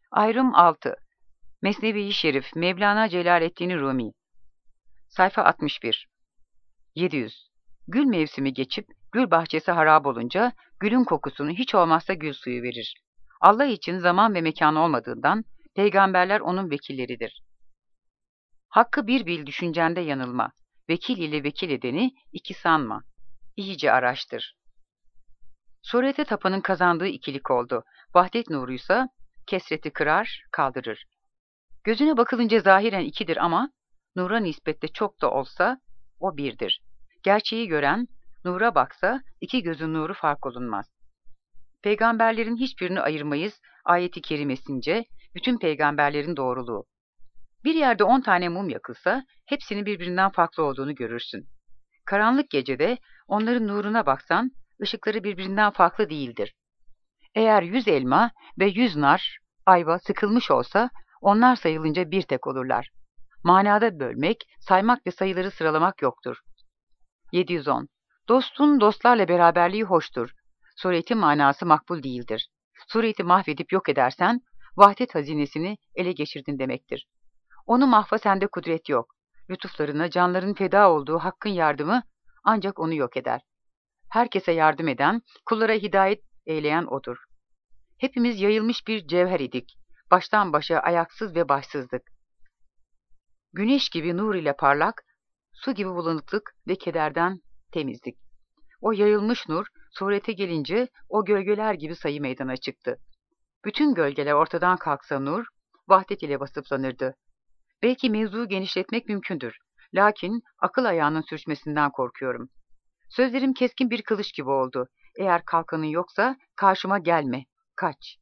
Ayrım 6. Mesnevi-i Şerif, Mevlana Celaleddin Rumi. Sayfa 61. 700. Gül mevsimi geçip gül bahçesi harap olunca gülün kokusunu hiç olmazsa gül suyu verir. Allah için zaman ve mekan olmadığından peygamberler onun vekilleridir. Hakkı bir bil düşüncende yanılma. Vekil ile vekil edeni iki sanma. İyice araştır. Surete tapanın kazandığı ikilik oldu. Vahdet nuruysa kesreti kırar, kaldırır. Gözüne bakılınca zahiren ikidir ama nura nispetle çok da olsa o birdir. Gerçeği gören nura baksa iki gözün nuru fark olunmaz. Peygamberlerin hiçbirini ayırmayız ayeti kerimesince bütün peygamberlerin doğruluğu. Bir yerde 10 tane mum yakılsa hepsinin birbirinden farklı olduğunu görürsün. Karanlık gecede onların nuruna baksan ışıkları birbirinden farklı değildir. Eğer 100 elma ve 100 nar, ayva sıkılmış olsa onlar sayılınca bir tek olurlar. Manada bölmek, saymak ve sayıları sıralamak yoktur. 710. Dostun dostlarla beraberliği hoştur. Suretin manası makbul değildir. Sureti mahvedip yok edersen, vahdet hazinesini ele geçirdin demektir. Onu mahva sende kudret yok. Lütuflarına canların feda olduğu Hakk'ın yardımı ancak onu yok eder. Herkese yardım eden, kullara hidayet eyleyen O'dur. Hepimiz yayılmış bir cevher idik. Baştan başa ayaksız ve başsızdık. Güneş gibi nur ile parlak, su gibi bulanıklık ve kederden temizlik. O yayılmış nur, surete gelince o gölgeler gibi sayı meydana çıktı. Bütün gölgeler ortadan kalksa nur, vahdet ile vasıflanırdı. Belki mevzuyu genişletmek mümkündür. Lakin akıl ayağının sürçmesinden korkuyorum. Sözlerim keskin bir kılıç gibi oldu. Eğer kalkanın yoksa karşıma gelme, kaç.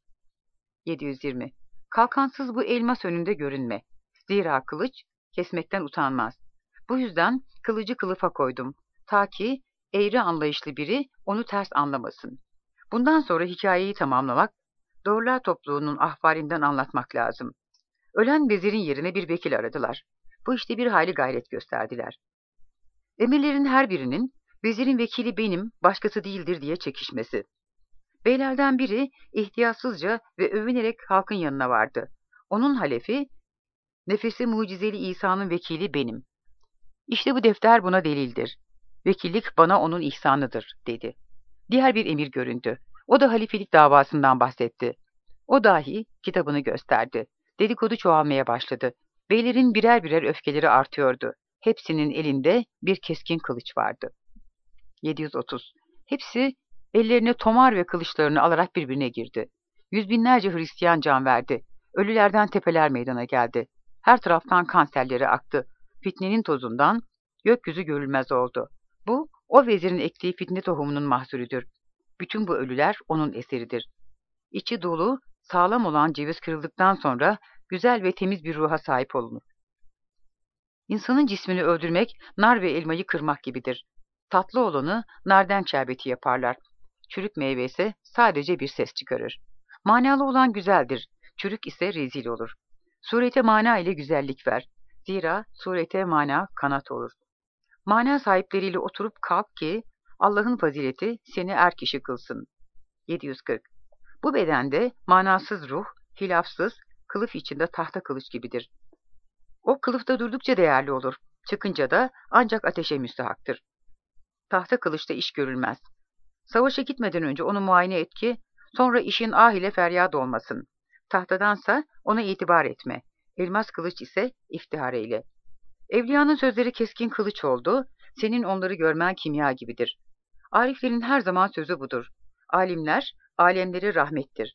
720. Kalkansız bu elmas önünde görünme. Zira kılıç kesmekten utanmaz. Bu yüzden kılıcı kılıfa koydum. Ta ki eğri anlayışlı biri onu ters anlamasın. Bundan sonra hikayeyi tamamlamak, doğrular topluluğunun ahvalinden anlatmak lazım. Ölen vezirin yerine bir vekil aradılar. Bu işte bir hayli gayret gösterdiler. Emirlerin her birinin, vezirin vekili benim, başkası değildir diye çekişmesi. Beylerden biri ihtiyatsızca ve övünerek halkın yanına vardı. Onun halefi, nefesi mucizeli İsa'nın vekili benim. İşte bu defter buna delildir. Vekillik bana onun ihsanıdır, dedi. Diğer bir emir göründü. O da halifelik davasından bahsetti. O dahi kitabını gösterdi. Dedikodu çoğalmaya başladı. Beylerin birer birer öfkeleri artıyordu. Hepsinin elinde bir keskin kılıç vardı. 730. Hepsi ellerine tomar ve kılıçlarını alarak birbirine girdi. Yüz binlerce Hristiyan can verdi. Ölülerden tepeler meydana geldi. Her taraftan kanserleri aktı. Fitnenin tozundan gökyüzü görülmez oldu. Bu, o vezirin ektiği fitne tohumunun mahsulüdür. Bütün bu ölüler onun eseridir. İçi dolu, sağlam olan ceviz kırıldıktan sonra güzel ve temiz bir ruha sahip olunur. İnsanın cismini öldürmek, nar ve elmayı kırmak gibidir. Tatlı olanı narden şerbeti yaparlar. Çürük meyve ise sadece bir ses çıkarır. Manalı olan güzeldir, çürük ise rezil olur. Surete mana ile güzellik ver. Zira surete mana kanat olur. Mana sahipleriyle oturup kalk ki Allah'ın fazileti seni er kişi kılsın. 740. Bu bedende manasız ruh, hilafsız, kılıf içinde tahta kılıç gibidir. O kılıfta durdukça değerli olur. Çıkınca da ancak ateşe müstahaktır. Tahta kılıçta iş görülmez. Savaşa gitmeden önce onu muayene et ki sonra işin ah ile feryat olmasın. Tahtadansa ona itibar etme. Elmas kılıç ise iftihar eyle. Evliyanın sözleri keskin kılıç oldu. Senin onları görmen kimya gibidir. Ariflerin her zaman sözü budur. Alimler, alemlere rahmettir.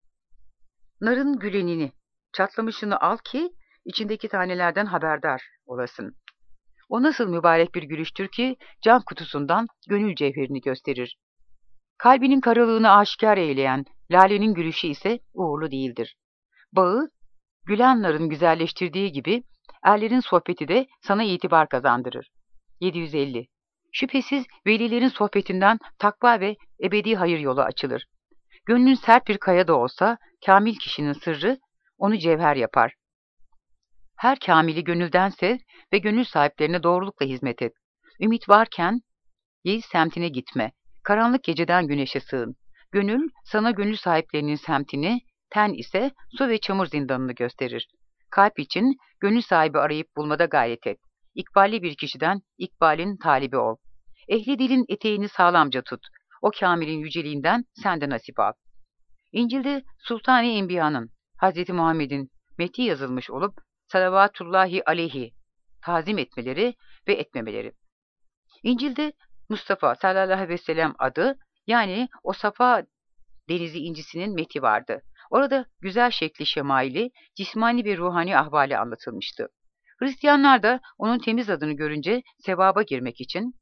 Narın gülenini, çatlamışını al ki içindeki tanelerden haberdar olasın. O nasıl mübarek bir gülüştür ki cam kutusundan gönül cevherini gösterir. Kalbinin karalığını aşikar eyleyen lalenin gülüşü ise uğurlu değildir. Bağı, gülen narın güzelleştirdiği gibi erlerin sohbeti de sana itibar kazandırır. 750. Şüphesiz velilerin sohbetinden takva ve ebedi hayır yolu açılır. Gönlün sert bir kaya da olsa kamil kişinin sırrı onu cevher yapar. Her kamili gönülden sev ve gönül sahiplerine doğrulukla hizmet et. Ümit varken Yeis semtine gitme. Karanlık geceden güneşe sığın. Gönül sana gönül sahiplerinin semtini, ten ise su ve çamur zindanını gösterir. Kalp için gönül sahibi arayıp bulmada gayret et. İkballi bir kişiden ikbalin talibi ol. Ehli dilin eteğini sağlamca tut. O kamilin yüceliğinden sen de nasip al. İncil'de Sultan-ı Enbiya'nın, Hz. Muhammed'in metni yazılmış olup salavatullahi aleyhi tazim etmeleri ve etmemeleri. İncil'de Mustafa sallallahu aleyhi ve sellem adı, yani o Safa denizi incisinin methi vardı. Orada güzel şekli şemaili, cismani ve ruhani ahvali anlatılmıştı. Hristiyanlar da onun temiz adını görünce sevaba girmek için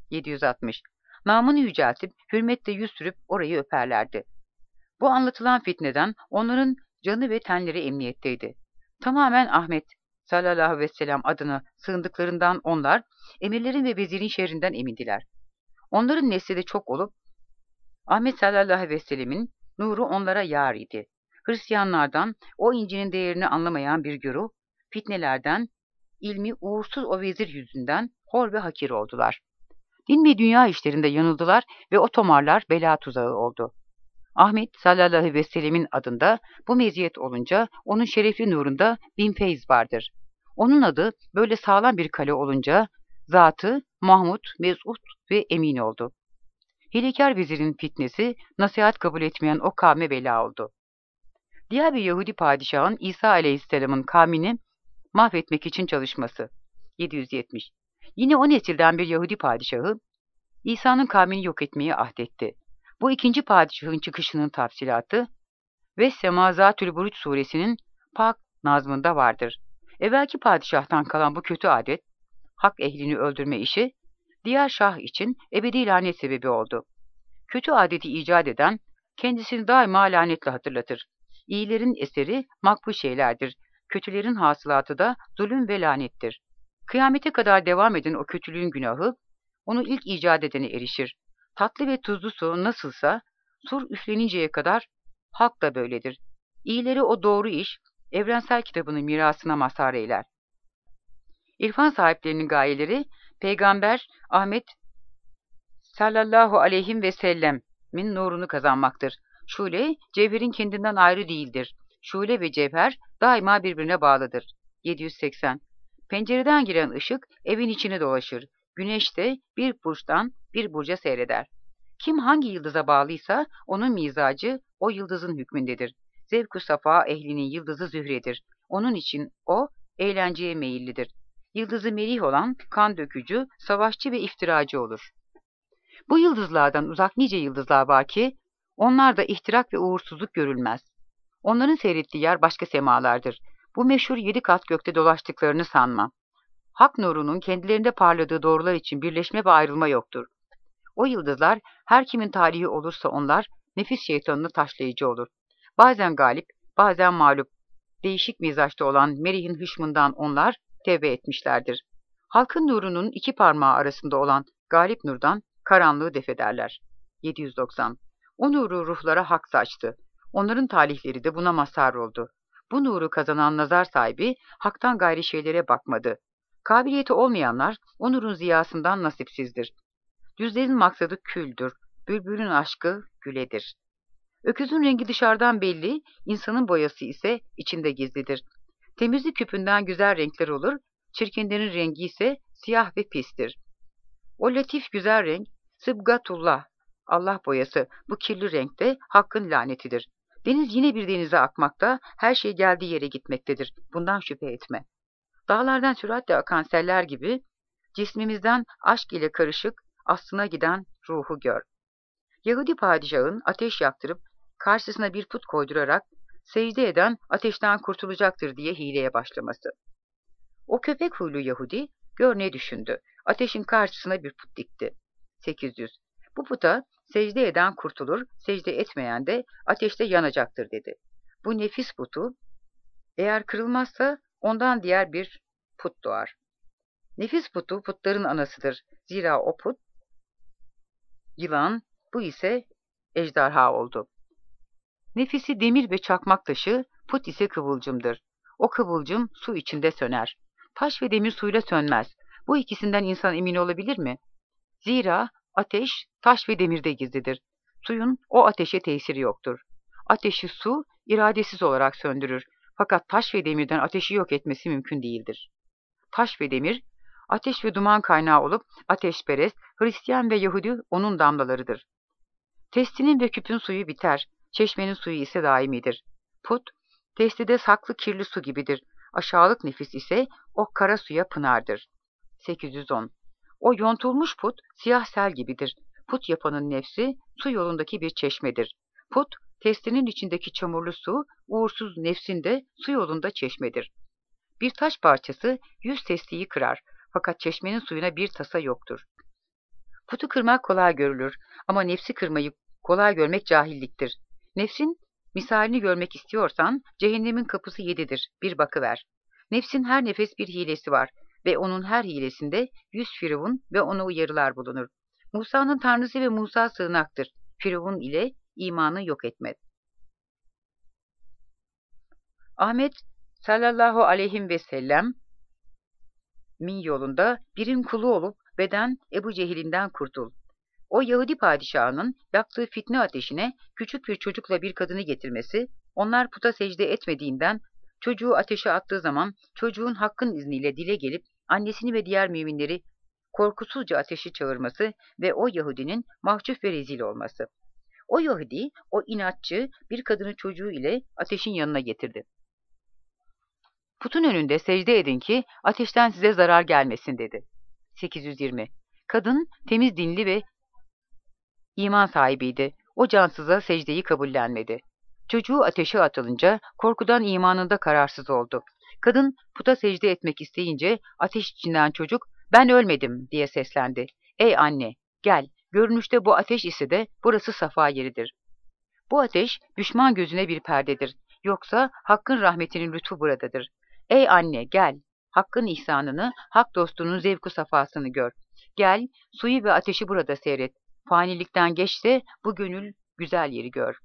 760 namını yüceltip hürmetle yüz sürüp orayı öperlerdi. Bu anlatılan fitneden onların canı ve tenleri emniyetteydi. Tamamen Ahmet sallallahu aleyhi ve sellem adına sığındıklarından onlar, emirlerin ve vezirin şerrinden emindiler. Onların nesli de çok olup, Ahmet sallallahu aleyhi ve sellemin nuru onlara yar idi. Hristiyanlardan o incinin değerini anlamayan bir güruh, fitnelerden, ilmi uğursuz o vezir yüzünden hor ve hakir oldular. Din ve dünya işlerinde yanıldılar ve o tomarlar bela tuzağı oldu. Ahmet sallallahu aleyhi ve sellemin adında bu meziyet olunca onun şerefli nurunda bin feyz vardır. Onun adı böyle sağlam bir kale olunca zatı Mahmud, Mesut ve Emin oldu. Hilekâr vezirin fitnesi nasihat kabul etmeyen o kavme bela oldu. Diğer bir Yahudi padişahın İsa aleyhisselamın kavmini mahvetmek için çalışması. 770 Yine o nesilden bir Yahudi padişahı İsa'nın kavmini yok etmeyi ahdetti. Bu ikinci padişahın çıkışının tafsilatı ve Semazatül Buruç suresinin Pak nazmında vardır. Evvelki padişahtan kalan bu kötü adet, hak ehlini öldürme işi, diğer şah için ebedi lanet sebebi oldu. Kötü adeti icat eden, kendisini daima lanetle hatırlatır. İyilerin eseri makbul şeylerdir. Kötülerin hasılatı da zulüm ve lanettir. Kıyamete kadar devam eden o kötülüğün günahı, onu ilk icat edene erişir. Tatlı ve tuzlu su nasılsa, sur üfleninceye kadar halk da böyledir. İyileri o doğru iş, evrensel kitabının mirasına mazhar eyler. İrfan sahiplerinin gayeleri, Peygamber Ahmet sallallahu aleyhi ve sellemin nurunu kazanmaktır. Şule, cevherin kendinden ayrı değildir. Şule ve cevher daima birbirine bağlıdır. 780 Pencereden giren ışık evin içine dolaşır. Güneş de bir burçtan bir burca seyreder. Kim hangi yıldıza bağlıysa onun mizacı o yıldızın hükmündedir. Zevk-ü safa ehlinin yıldızı Zühre'dir. Onun için o eğlenceye meyillidir. Yıldızı melih olan kan dökücü, savaşçı ve iftiracı olur. Bu yıldızlardan uzak nice yıldızlar var ki, onlarda ihtirak ve uğursuzluk görülmez. Onların seyrettiği yer başka semalardır. Bu meşhur 7 kat gökte dolaştıklarını sanma. Hak nurunun kendilerinde parladığı doğrular için birleşme ve ayrılma yoktur. O yıldızlar, her kimin talihi olursa onlar, nefis şeytanını taşlayıcı olur. Bazen galip, bazen mağlup. Değişik mizaçta olan Merih'in hışmından onlar tevbe etmişlerdir. Halkın nurunun 2 parmağı arasında olan galip nurdan karanlığı defederler. 790 O nuru ruhlara hak saçtı. Onların talihleri de buna mazhar oldu. Bu nuru kazanan nazar sahibi haktan gayri şeylere bakmadı. Kabiliyeti olmayanlar o nurun ziyasından nasipsizdir. Düzlerin maksadı küldür, bülbülün aşkı güledir. Öküzün rengi dışarıdan belli, insanın boyası ise içinde gizlidir. Temizlik küpünden güzel renkler olur, çirkinlerin rengi ise siyah ve pistir. O latif güzel renk, sıbgatullah, Allah boyası, bu kirli renkte hakkın lanetidir. Deniz yine bir denize akmakta, her şey geldiği yere gitmektedir. Bundan şüphe etme. Dağlardan süratle akan seller gibi, cismimizden aşk ile karışık, aslına giden ruhu gör. Yahudi padişahın ateş yaktırıp, karşısına bir put koydurarak, secde eden ateşten kurtulacaktır diye hileye başlaması. O köpek huylu Yahudi, gör ne düşündü, ateşin karşısına bir put dikti. 800 Bu puta secde eden kurtulur, secde etmeyen de ateşte yanacaktır dedi. Bu nefis putu, eğer kırılmazsa ondan diğer bir put doğar. Nefis putu putların anasıdır. Zira o put yılan, bu ise ejderha oldu. Nefisi demir ve çakmak taşı, put ise kıvılcımdır. O kıvılcım su içinde söner. Taş ve demir suyla sönmez. Bu ikisinden insan emin olabilir mi? Zira ateş, taş ve demirde gizlidir. Suyun o ateşe tesiri yoktur. Ateşi su, iradesiz olarak söndürür. Fakat taş ve demirden ateşi yok etmesi mümkün değildir. Taş ve demir, ateş ve duman kaynağı olup ateşperest, Hristiyan ve Yahudi onun damlalarıdır. Testinin ve küpün suyu biter, çeşmenin suyu ise daimidir. Put, testide saklı kirli su gibidir. Aşağılık nefis ise o kara suya pınardır. 810. O yontulmuş put siyah sel gibidir. Put yapanın nefsi su yolundaki bir çeşmedir. Put, testinin içindeki çamurlu su, uğursuz nefsin de su yolunda çeşmedir. Bir taş parçası 100 testiyi kırar, fakat çeşmenin suyuna bir tasa yoktur. Putu kırmak kolay görülür ama nefsi kırmayı kolay görmek cahilliktir. Nefsin misalini görmek istiyorsan cehennemin kapısı 7'dir, bir bakıver. Nefsin her nefes bir hilesi var ve onun her hilesinde 100 firavun ve ona uyarılar bulunur. Musa'nın tanrısı ve Musa sığınaktır. Firavun ile imanı yok etmez. Ahmet sallallahu aleyhi ve sellem min yolunda birin kulu olup beden Ebu Cehil'inden kurtul. O Yahudi padişahının yaktığı fitne ateşine küçük bir çocukla bir kadını getirmesi, onlar puta secde etmediğinden çocuğu ateşe attığı zaman çocuğun hakkın izniyle dile gelip annesini ve diğer müminleri korkusuzca ateşi çağırması ve o Yahudinin mahcup ve rezil olması. O Yahudi, o inatçı bir kadını çocuğu ile ateşin yanına getirdi. Putun önünde secde edin ki ateşten size zarar gelmesin dedi. 820. Kadın temiz dinli ve iman sahibiydi. O cansıza secdeyi kabullenmedi. Çocuğu ateşe atılınca korkudan imanında kararsız oldu. Kadın puta secde etmek isteyince ateş içinden çocuk "Ben ölmedim" diye seslendi. "Ey anne, gel, görünüşte bu ateş ise de burası safa yeridir. Bu ateş düşman gözüne bir perdedir. Yoksa Hakk'ın rahmetinin lütfu buradadır. Ey anne, gel, Hakk'ın ihsanını, Hak dostunun zevku safasını gör. Gel, suyu ve ateşi burada seyret. Fanilikten geçse bu gönül güzel yeri gör.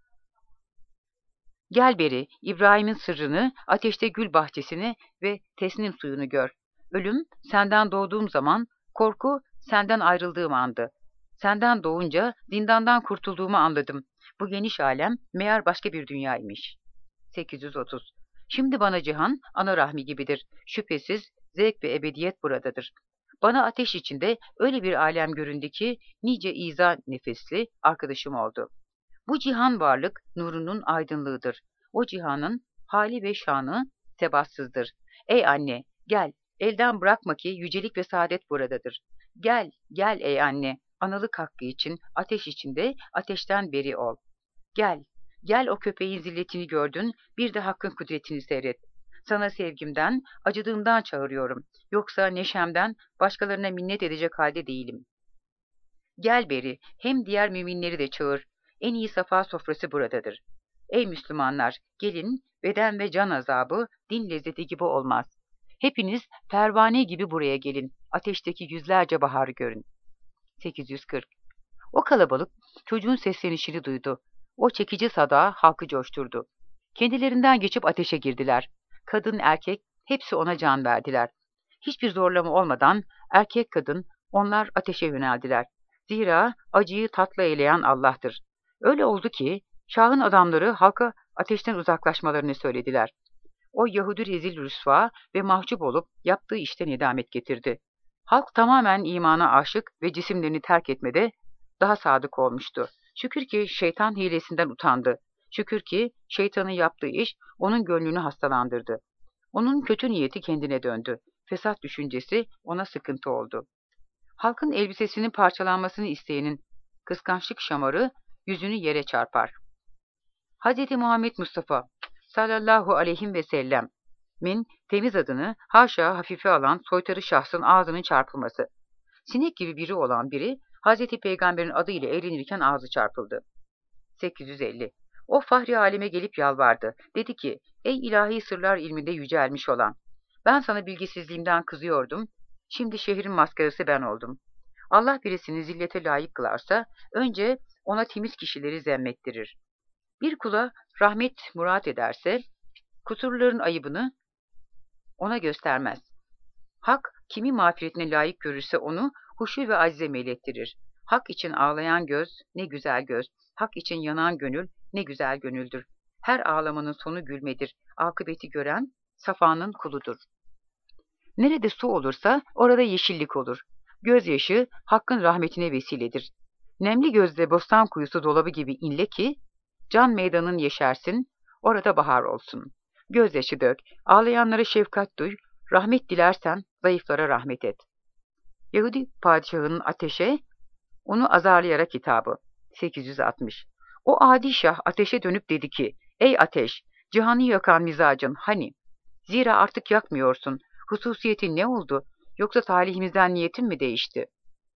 Gel beri, İbrahim'in sırrını, ateşte gül bahçesini ve tesnim suyunu gör. Ölüm, senden doğduğum zaman, korku, senden ayrıldığım andı. Senden doğunca zindandan kurtulduğumu anladım. Bu geniş alem meğer başka bir dünyaymış. 830. Şimdi bana cihan, ana rahmi gibidir. Şüphesiz zevk ve ebediyet buradadır. Bana ateş içinde öyle bir alem göründü ki, nice izah nefesli arkadaşım oldu. Bu cihan varlık nurunun aydınlığıdır. O cihanın hali ve şanı tebassızdır. Ey anne, gel, elden bırakma ki yücelik ve saadet buradadır. Gel, gel ey anne, analık hakkı için, ateş içinde ateşten beri ol. Gel, gel o köpeğin zilletini gördün, bir de Hakk'ın kudretini seyret. Sana sevgimden, acıdığımdan çağırıyorum. Yoksa neşemden başkalarına minnet edecek halde değilim. Gel beri, hem diğer müminleri de çağır. En iyi safa sofrası buradadır. Ey Müslümanlar, gelin, beden ve can azabı din lezzeti gibi olmaz. Hepiniz pervane gibi buraya gelin, ateşteki yüzlerce baharı görün. 840. O kalabalık çocuğun seslenişini duydu. O çekici sada halkı coşturdu. Kendilerinden geçip ateşe girdiler. Kadın, erkek hepsi ona can verdiler. Hiçbir zorlama olmadan erkek kadın onlar ateşe yöneldiler. Zira acıyı tatlı eyleyen Allah'tır. Öyle oldu ki Şah'ın adamları halka ateşten uzaklaşmalarını söylediler. O Yahudi rezil rüsva ve mahcup olup yaptığı işten nedamet getirdi. Halk tamamen imana aşık ve cisimlerini terk etmede daha sadık olmuştu. Şükür ki şeytan hilesinden utandı. Şükür ki şeytanın yaptığı iş onun gönlünü hastalandırdı. Onun kötü niyeti kendine döndü. Fesat düşüncesi ona sıkıntı oldu. Halkın elbisesinin parçalanmasını isteyenin kıskançlık şamarı yüzünü yere çarpar. Hz. Muhammed Mustafa sallallahu aleyhi ve sellem'in temiz adını haşa hafife alan soytarı şahsın ağzının çarpılması. Sinek gibi biri olan biri Hz. Peygamber'in adı ile eğlenirken ağzı çarpıldı. 850. O fahri aleme gelip yalvardı. Dedi ki, ey ilahi sırlar ilminde yücelmiş olan, ben sana bilgisizliğimden kızıyordum, şimdi şehrin maskarası ben oldum. Allah birisini zillete layık kılarsa, önce ona temiz kişileri zemmettirir. Bir kula rahmet murat ederse, kusurların ayıbını ona göstermez. Hak, kimi mağfiretine layık görürse onu huşu ve acize meylettirir. Hak için ağlayan göz, ne güzel göz. Hak için yanan gönül, ne güzel gönüldür. Her ağlamanın sonu gülmedir. Akıbeti gören Safa'nın kuludur. Nerede su olursa orada yeşillik olur. Gözyaşı Hakk'ın rahmetine vesiledir. Nemli gözle bostan kuyusu dolabı gibi inle ki, can meydanın yeşersin, orada bahar olsun. Gözyaşı dök, ağlayanlara şefkat duy, rahmet dilersen zayıflara rahmet et. Yahudi padişahının ateşe, onu azarlayarak hitabı. 860. O adi şah ateşe dönüp dedi ki, ey ateş, cihanı yakan mizacın hani? Zira artık yakmıyorsun. Hususiyetin ne oldu? Yoksa talihimizden niyetin mi değişti?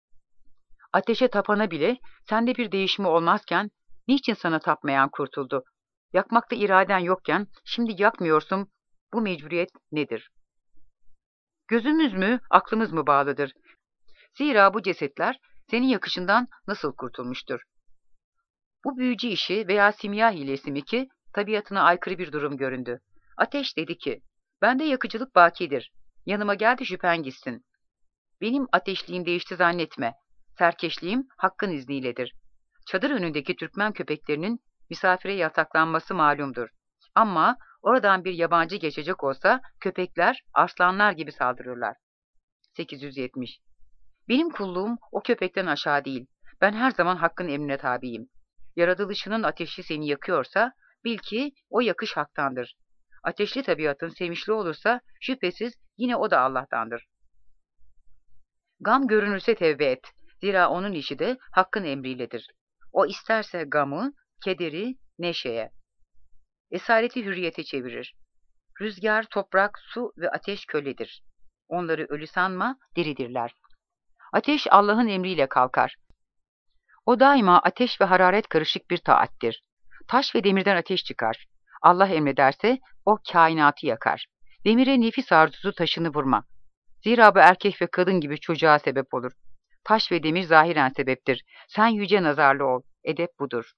Ateşe tapana bile sende bir değişimi olmazken, niçin sana tapmayan kurtuldu? Yakmakta iraden yokken, şimdi yakmıyorsun, bu mecburiyet nedir? Gözümüz mü, aklımız mı bağlıdır? Zira bu cesetler senin yakışından nasıl kurtulmuştur? Bu büyücü işi veya simya hilesi mi ki, tabiatına aykırı bir durum göründü. Ateş dedi ki, bende yakıcılık bakidir. Yanıma gel de şüphen gitsin. Benim ateşliğim değişti zannetme. Serkeşliğim Hakk'ın izniyledir. Çadır önündeki Türkmen köpeklerinin misafire yataklanması malumdur. Ama oradan bir yabancı geçecek olsa köpekler arslanlar gibi saldırırlar. 870. Benim kulluğum o köpekten aşağı değil. Ben her zaman Hakk'ın emrine tabiyim. Yaratılışının ateşi seni yakıyorsa bil ki o yakış Hak'tandır. Ateşli tabiatın sevinçli olursa şüphesiz yine o da Allah'tandır. Gam görünürse tevbe et. Zira onun işi de Hakk'ın emriyledir. O isterse gamı, kederi, neşeye, esareti hürriyete çevirir. Rüzgar, toprak, su ve ateş köledir. Onları ölü sanma, diridirler. Ateş Allah'ın emriyle kalkar. O daima ateş ve hararet karışık bir taattir. Taş ve demirden ateş çıkar. Allah emrederse o kainatı yakar. Demire nefis arzusu taşını vurma. Zira bu erkek ve kadın gibi çocuğa sebep olur. Taş ve demir zahiren sebeptir. Sen yüce nazarlı ol. Edep budur.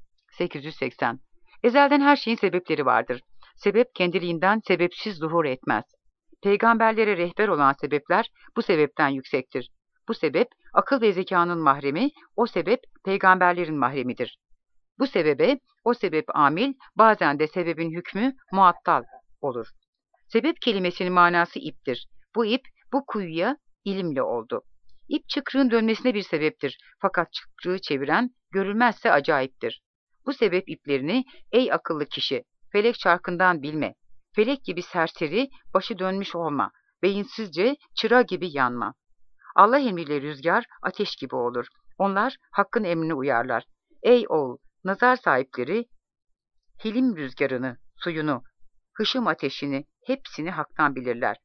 880. Ezelden her şeyin sebepleri vardır. Sebep kendiliğinden sebepsiz zuhur etmez. Peygamberlere rehber olan sebepler bu sebepten yüksektir. Bu sebep akıl ve zekanın mahremi, o sebep peygamberlerin mahremidir. Bu sebebe o sebep amil, bazen de sebebin hükmü muattal olur. Sebep kelimesinin manası iptir. Bu ip bu kuyuya ilimle oldu. İp çıkrığın dönmesine bir sebeptir. Fakat çıkrığı çeviren görülmezse acayiptir. Bu sebep iplerini ey akıllı kişi, felek çarkından bilme. Felek gibi serseri, başı dönmüş olma. Beyinsizce çıra gibi yanma. Allah emriyle rüzgar ateş gibi olur. Onlar Hakk'ın emrine uyarlar. Ey oğul, nazar sahipleri, hilim rüzgarını, suyunu, hışım ateşini, hepsini Hak'tan bilirler.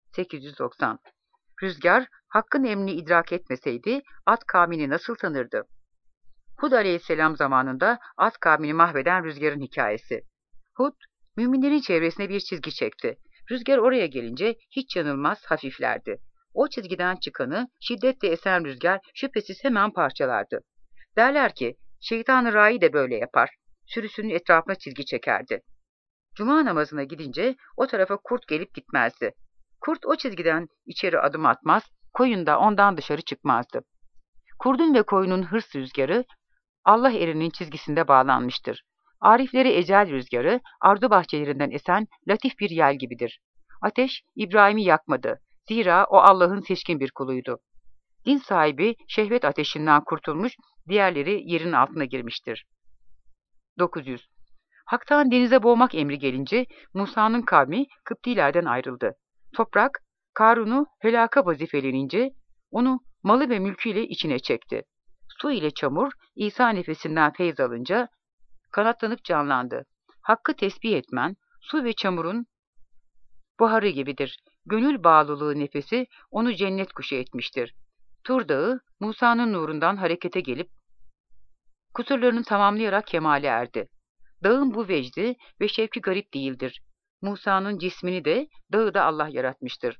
890. Rüzgar, Hakk'ın emrini idrak etmeseydi, Ad kavmini nasıl tanırdı? Hud aleyhisselam zamanında Ad kavmini mahveden rüzgarın hikayesi. Hud, müminlerin çevresine bir çizgi çekti. Rüzgar oraya gelince hiç yanılmaz hafiflerdi. O çizgiden çıkanı şiddetle esen rüzgar şüphesiz hemen parçalardı. Derler ki, şeytan-ı râi de böyle yapar. Sürüsünün etrafına çizgi çekerdi. Cuma namazına gidince o tarafa kurt gelip gitmezdi. Kurt o çizgiden içeri adım atmaz, koyun da ondan dışarı çıkmazdı. Kurdun ve koyunun hırs rüzgarı Allah erinin çizgisinde bağlanmıştır. Arifleri ecel rüzgarı ardu bahçelerinden esen latif bir yel gibidir. Ateş İbrahim'i yakmadı. Zira o Allah'ın seçkin bir kuluydu. Din sahibi şehvet ateşinden kurtulmuş, diğerleri yerin altına girmiştir. 900. Hak'tan denize boğmak emri gelince Musa'nın kavmi Kıptilerden ayrıldı. Toprak, Karun'u helaka vazifelenince onu malı ve mülküyle içine çekti. Su ile çamur İsa nefesinden feyz alınca kanatlanıp canlandı. Hakkı tesbih etmen, su ve çamurun buharı gibidir. Gönül bağlılığı nefesi onu cennet kuşu etmiştir. Tur Dağı, Musa'nın nurundan harekete gelip kusurlarını tamamlayarak kemale erdi. Dağın bu vecdi ve şevki garip değildir. Musa'nın cismini de, dağı da Allah yaratmıştır.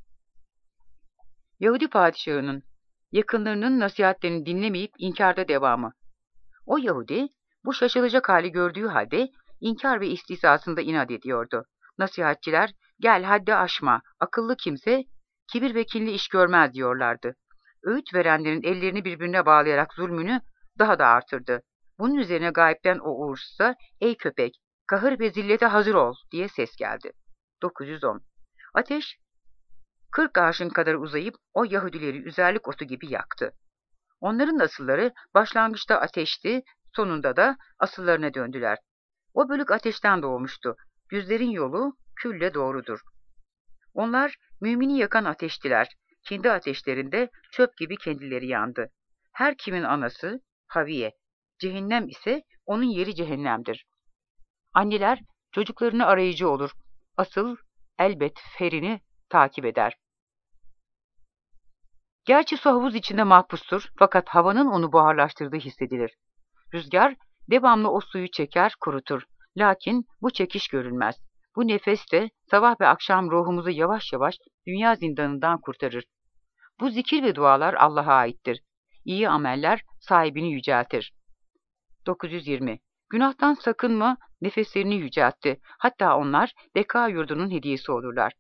Yahudi padişahının yakınlarının nasihatlerini dinlemeyip inkarda devamı. O Yahudi, bu şaşılacak hali gördüğü halde inkar ve istisasında inat ediyordu. Nasihatçiler, gel haddi aşma, akıllı kimse kibir ve kinli iş görmez diyorlardı. Öğüt verenlerin ellerini birbirine bağlayarak zulmünü daha da artırdı. Bunun üzerine gayipten o uğursuzsa, ey köpek, Kahır ve zillete hazır ol diye ses geldi. 910. Ateş 40 arşın kadar uzayıp o Yahudileri üzerlik otu gibi yaktı. Onların asılları başlangıçta ateşti, sonunda da asıllarına döndüler. O bölük ateşten doğmuştu. Yüzlerin yolu külle doğrudur. Onlar mümini yakan ateştiler. Kendi ateşlerinde çöp gibi kendileri yandı. Her kimin anası Haviye. Cehennem ise onun yeri cehennemdir. Anneler çocuklarını arayıcı olur. Asıl elbet ferini takip eder. Gerçi su havuz içinde mahpustur fakat havanın onu buharlaştırdığı hissedilir. Rüzgar devamlı o suyu çeker, kurutur. Lakin bu çekiş görülmez. Bu nefes de sabah ve akşam ruhumuzu yavaş yavaş dünya zindanından kurtarır. Bu zikir ve dualar Allah'a aittir. İyi ameller sahibini yüceltir. 920. Günahtan sakınma, nefeslerini yüceltti. Hatta onlar beka yurdunun hediyesi olurlar.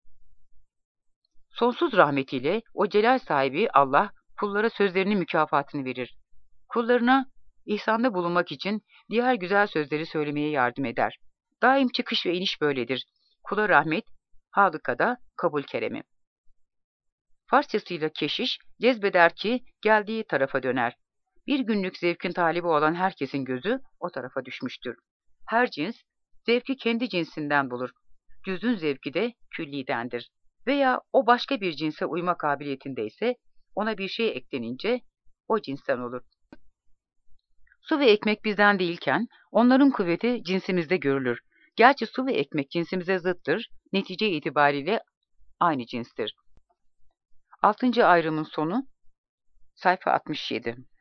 Sonsuz rahmetiyle o celal sahibi Allah kullara sözlerinin mükafatını verir. Kullarına ihsanda bulunmak için diğer güzel sözleri söylemeye yardım eder. Daim çıkış ve iniş böyledir. Kula rahmet, halıkada kabul keremi. Farsçasıyla keşiş, cezbeder ki geldiği tarafa döner. Bir günlük zevkin talibi olan herkesin gözü o tarafa düşmüştür. Her cins, zevki kendi cinsinden bulur. Cüz'ün zevki de küllidendir. Veya o başka bir cinse uyma kabiliyetindeyse, ona bir şey eklenince o cinsten olur. Su ve ekmek bizden değilken, onların kuvveti cinsimizde görülür. Gerçi su ve ekmek cinsimize zıttır, netice itibariyle aynı cinstir. 6. ayrımın sonu, sayfa 67.